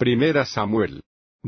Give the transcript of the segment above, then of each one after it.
Primera Samuel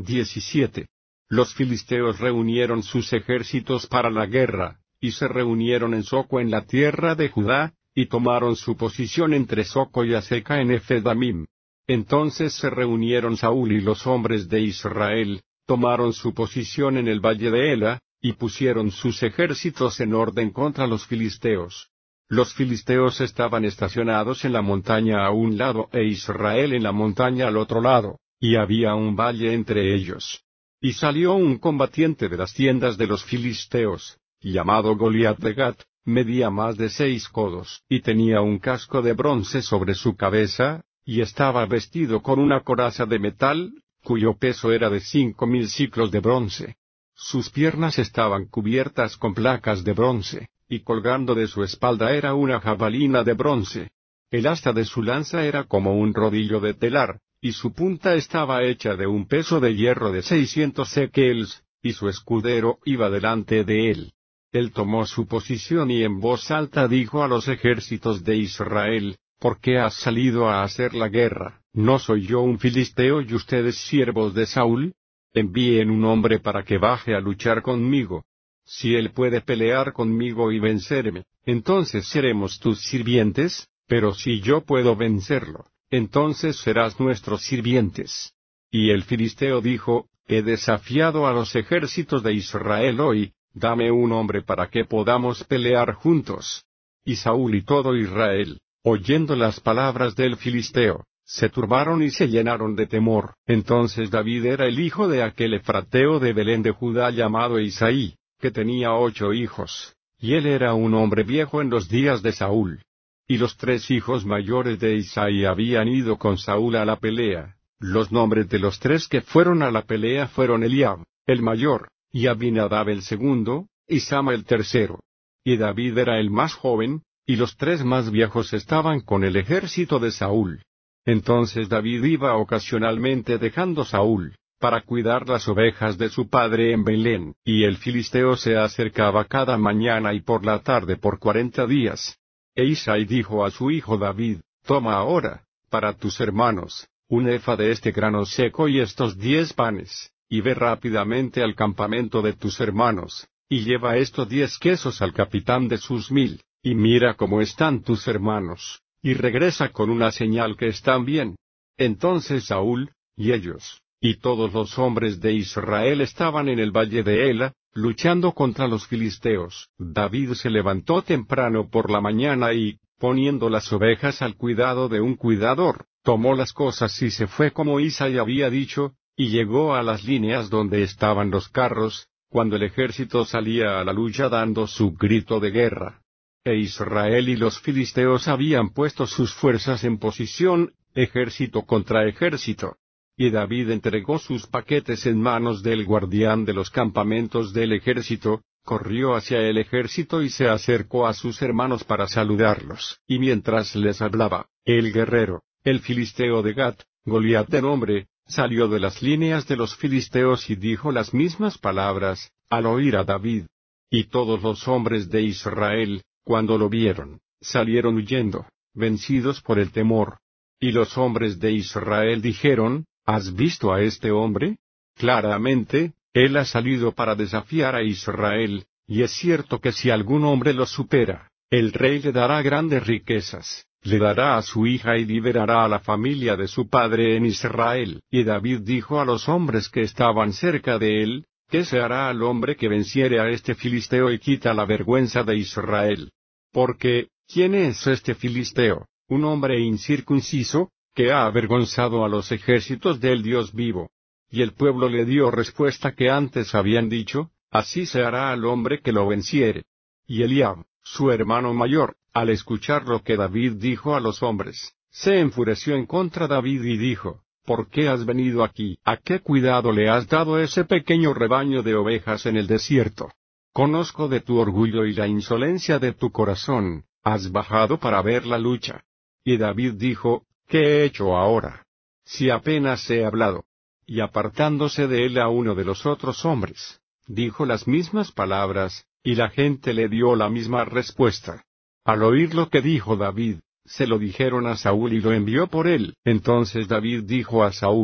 17. Los filisteos reunieron sus ejércitos para la guerra, y se reunieron en Soco en la tierra de Judá, y tomaron su posición entre Soco y Azeca en Efedamim. Entonces se reunieron Saúl y los hombres de Israel, tomaron su posición en el valle de Ela, y pusieron sus ejércitos en orden contra los filisteos. Los filisteos estaban estacionados en la montaña a un lado e Israel en la montaña al otro lado, y había un valle entre ellos. Y salió un combatiente de las tiendas de los filisteos, llamado Goliat de Gat, medía más de 6 codos, y tenía un casco de bronce sobre su cabeza, y estaba vestido con una coraza de metal, cuyo peso era de 5,000 siclos de bronce. Sus piernas estaban cubiertas con placas de bronce, y colgando de su espalda era una jabalina de bronce. El asta de su lanza era como un rodillo de telar, y su punta estaba hecha de un peso de hierro de 600 shekels, y su escudero iba delante de él. Él tomó su posición y en voz alta dijo a los ejércitos de Israel: ¿Por qué has salido a hacer la guerra? ¿No soy yo un filisteo y ustedes siervos de Saúl? Envíen un hombre para que baje a luchar conmigo. Si él puede pelear conmigo y vencerme, entonces seremos tus sirvientes, pero si yo puedo vencerlo, entonces serás nuestros sirvientes. Y el filisteo dijo: He desafiado a los ejércitos de Israel hoy, dame un hombre para que podamos pelear juntos. Y Saúl y todo Israel, oyendo las palabras del filisteo, se turbaron y se llenaron de temor. Entonces David era el hijo de aquel efrateo de Belén de Judá llamado Isaí, que tenía 8 hijos, y él era un hombre viejo en los días de Saúl. Y los 3 hijos mayores de Isaí habían ido con Saúl a la pelea. Los nombres de los 3 que fueron a la pelea fueron Eliab, el mayor, y Abinadab el segundo, y Sama el tercero. Y David era el más joven, y los 3 más viejos estaban con el ejército de Saúl. Entonces David iba ocasionalmente dejando Saúl, para cuidar las ovejas de su padre en Belén, y el filisteo se acercaba cada mañana y por la tarde por 40 días. E Isaí dijo a su hijo David: Toma ahora, para tus hermanos, un efa de este grano seco y estos 10 panes, y ve rápidamente al campamento de tus hermanos, y lleva estos 10 quesos al capitán de sus 1000, y mira cómo están tus hermanos, y regresa con una señal que están bien. Entonces Saúl, y ellos, y todos los hombres de Israel estaban en el valle de Ela, luchando contra los filisteos. David se levantó temprano por la mañana y, poniendo las ovejas al cuidado de un cuidador, tomó las cosas y se fue como Isaí había dicho, y llegó a las líneas donde estaban los carros, cuando el ejército salía a la lucha dando su grito de guerra. E Israel y los filisteos habían puesto sus fuerzas en posición, ejército contra ejército. Y David entregó sus paquetes en manos del guardián de los campamentos del ejército, corrió hacia el ejército y se acercó a sus hermanos para saludarlos. Y mientras les hablaba, el guerrero, el filisteo de Gat, Goliat de nombre, salió de las líneas de los filisteos y dijo las mismas palabras, al oír a David. Y todos los hombres de Israel, cuando lo vieron, salieron huyendo, vencidos por el temor. Y los hombres de Israel dijeron: ¿Has visto a este hombre? Claramente, él ha salido para desafiar a Israel, y es cierto que si algún hombre lo supera, el rey le dará grandes riquezas, le dará a su hija y liberará a la familia de su padre en Israel. Y David dijo a los hombres que estaban cerca de él: ¿Qué se hará al hombre que venciere a este filisteo y quita la vergüenza de Israel? Porque, ¿quién es este filisteo? ¿Un hombre incircunciso, que ha avergonzado a los ejércitos del Dios vivo? Y el pueblo le dio respuesta que antes habían dicho: así se hará al hombre que lo venciere. Y Eliab, su hermano mayor, al escuchar lo que David dijo a los hombres, se enfureció en contra de David y dijo: ¿Por qué has venido aquí? ¿A qué cuidado le has dado ese pequeño rebaño de ovejas en el desierto? Conozco de tu orgullo y la insolencia de tu corazón, has bajado para ver la lucha. Y David dijo: ¿Qué he hecho ahora? Si apenas he hablado. Y apartándose de él a uno de los otros hombres, dijo las mismas palabras, y la gente le dio la misma respuesta. Al oír lo que dijo David, se lo dijeron a Saúl y lo envió por él. Entonces David dijo a Saúl: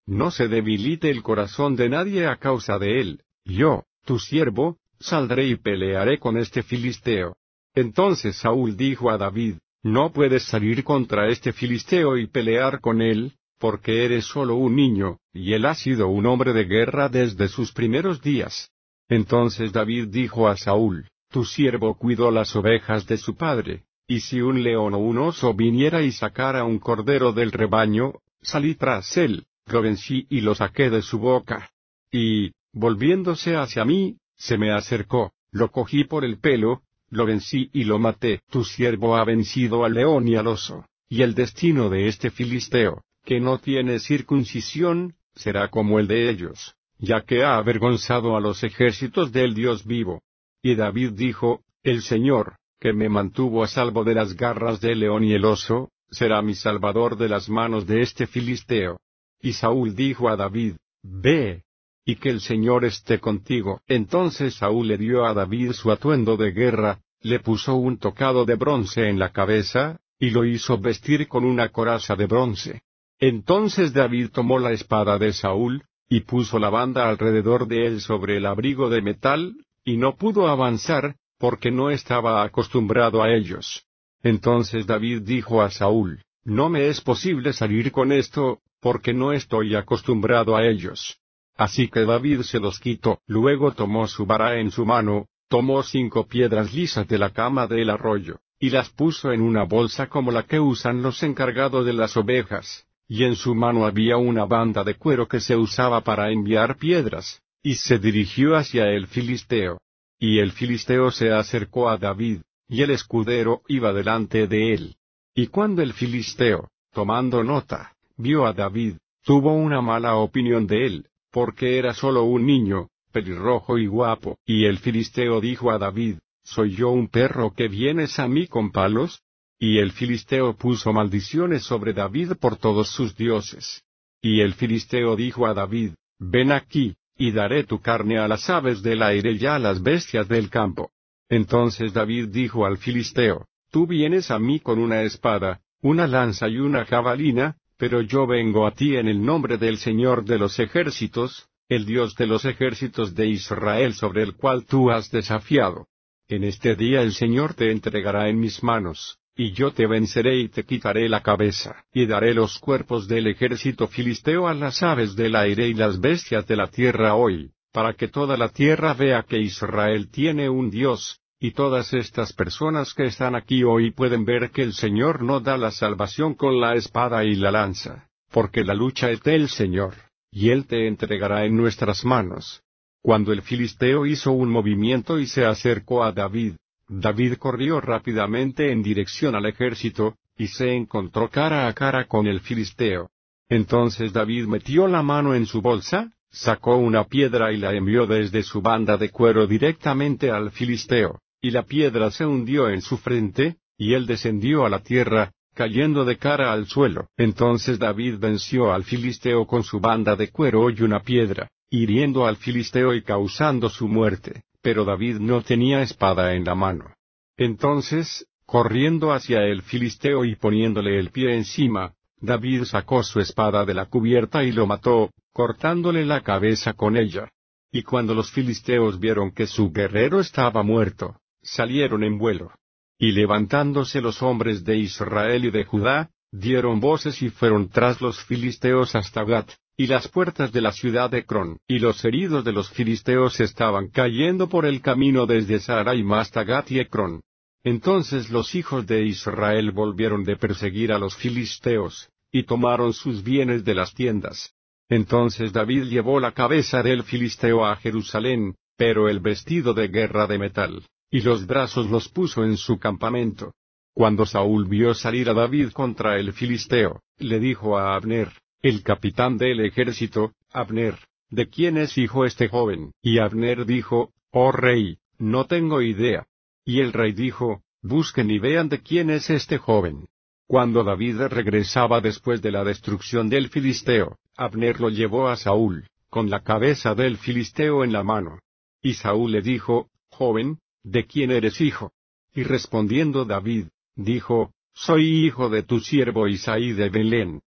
no se debilite el corazón de nadie a causa de él, yo, tu siervo, saldré y pelearé con este filisteo. Entonces Saúl dijo a David, no puedes salir contra este filisteo y pelear con él, porque eres solo un niño, y él ha sido un hombre de guerra desde sus primeros días. Entonces David dijo a Saúl, tu siervo cuidó las ovejas de su padre, y si un león o un oso viniera y sacara un cordero del rebaño, salí tras él, lo vencí y lo saqué de su boca. Y, volviéndose hacia mí, se me acercó, lo cogí por el pelo, lo vencí y lo maté. Tu siervo ha vencido al león y al oso, y el destino de este filisteo, que no tiene circuncisión, será como el de ellos, ya que ha avergonzado a los ejércitos del Dios vivo. Y David dijo, el Señor, que me mantuvo a salvo de las garras del león y el oso, será mi salvador de las manos de este filisteo. Y Saúl dijo a David, ve, y que el Señor esté contigo. Entonces Saúl le dio a David su atuendo de guerra, le puso un tocado de bronce en la cabeza, y lo hizo vestir con una coraza de bronce. Entonces David tomó la espada de Saúl, y puso la banda alrededor de él sobre el abrigo de metal, y no pudo avanzar, porque no estaba acostumbrado a ellos. Entonces David dijo a Saúl, no me es posible salir con esto, porque no estoy acostumbrado a ellos. Así que David se los quitó. Luego tomó su vara en su mano, tomó 5 piedras lisas de la cama del arroyo, y las puso en una bolsa como la que usan los encargados de las ovejas, y en su mano había una banda de cuero que se usaba para enviar piedras, y se dirigió hacia el filisteo. Y el filisteo se acercó a David, y el escudero iba delante de él. Y cuando el filisteo, tomando nota, vio a David, tuvo una mala opinión de él, porque era solo un niño, pelirrojo y guapo. Y el filisteo dijo a David, ¿soy yo un perro que vienes a mí con palos? Y el filisteo puso maldiciones sobre David por todos sus dioses. Y el filisteo dijo a David, ven aquí, y daré tu carne a las aves del aire y a las bestias del campo. Entonces David dijo al filisteo, tú vienes a mí con una espada, una lanza y una jabalina, pero yo vengo a ti en el nombre del Señor de los ejércitos, el Dios de los ejércitos de Israel sobre el cual tú has desafiado. En este día el Señor te entregará en mis manos, y yo te venceré y te quitaré la cabeza, y daré los cuerpos del ejército filisteo a las aves del aire y las bestias de la tierra hoy, para que toda la tierra vea que Israel tiene un Dios, y todas estas personas que están aquí hoy pueden ver que el Señor no da la salvación con la espada y la lanza, porque la lucha es del Señor, y Él te entregará en nuestras manos. Cuando el filisteo hizo un movimiento y se acercó a David, David corrió rápidamente en dirección al ejército, y se encontró cara a cara con el filisteo. Entonces David metió la mano en su bolsa, sacó una piedra y la envió desde su banda de cuero directamente al filisteo, y la piedra se hundió en su frente, y él descendió a la tierra, cayendo de cara al suelo. Entonces David venció al filisteo con su banda de cuero y una piedra, hiriendo al filisteo y causando su muerte, pero David no tenía espada en la mano. Entonces, corriendo hacia el filisteo y poniéndole el pie encima, David sacó su espada de la cubierta y lo mató, cortándole la cabeza con ella. Y cuando los filisteos vieron que su guerrero estaba muerto, salieron en vuelo. Y levantándose los hombres de Israel y de Judá, dieron voces y fueron tras los filisteos hasta Gat, y las puertas de la ciudad de Ecrón. Y los heridos de los filisteos estaban cayendo por el camino desde Saraim hasta Gat y Ecrón. Entonces los hijos de Israel volvieron de perseguir a los filisteos, y tomaron sus bienes de las tiendas. Entonces David llevó la cabeza del filisteo a Jerusalén, pero el vestido de guerra de metal, y los brazos los puso en su campamento. Cuando Saúl vio salir a David contra el filisteo, le dijo a Abner, el capitán del ejército, Abner, ¿de quién es hijo este joven? Y Abner dijo, oh rey, no tengo idea. Y el rey dijo, busquen y vean de quién es este joven. Cuando David regresaba después de la destrucción del filisteo, Abner lo llevó a Saúl, con la cabeza del filisteo en la mano. Y Saúl le dijo, joven, ¿de quién eres hijo? Y respondiendo David, dijo, soy hijo de tu siervo Isaí de Belén.